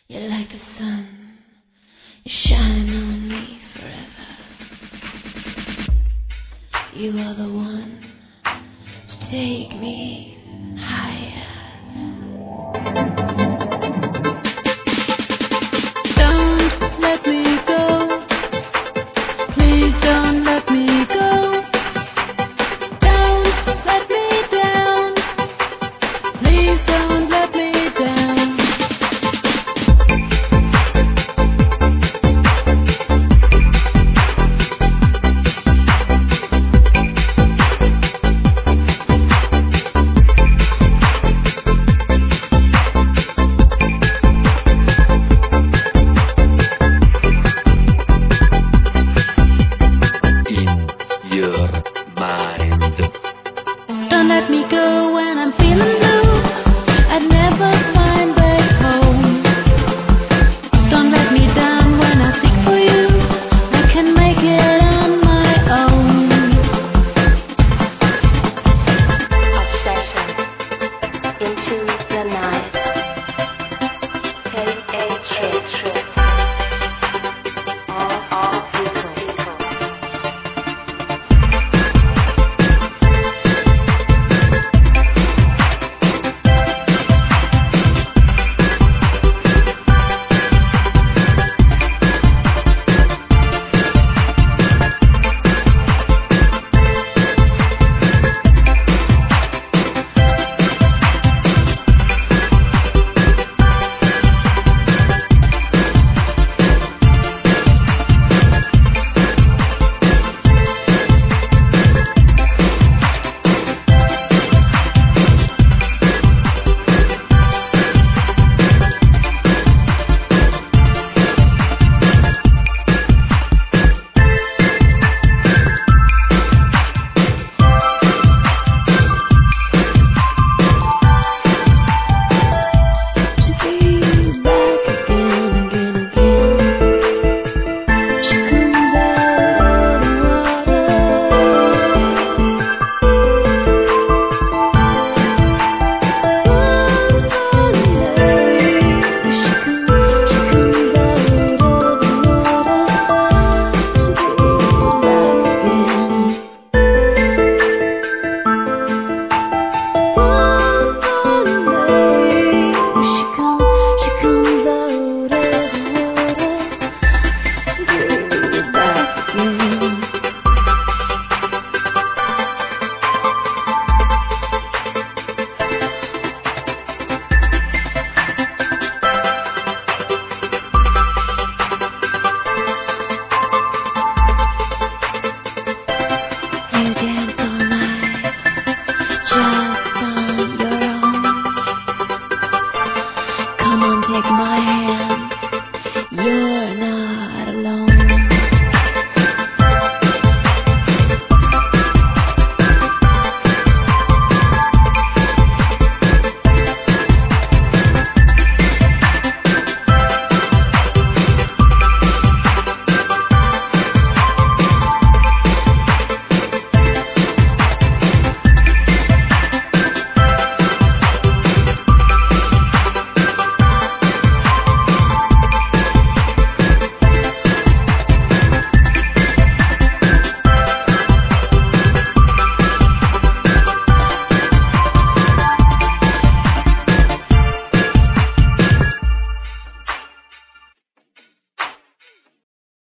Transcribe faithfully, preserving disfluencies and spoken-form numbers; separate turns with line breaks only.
You're like the sun, you shine on me forever. You are the one to take me higher. Don't let me go, please don't let me go. Don't let me down, please don't let me down. Don't let me go when I'm feeling blue. I'd never find back home. Don't let me down when I seek for you. I can make it on my own.
Obsession into the night. Take a trip, trip. All, all people.
You dance all night, just on your own. Come on, take my hand. You're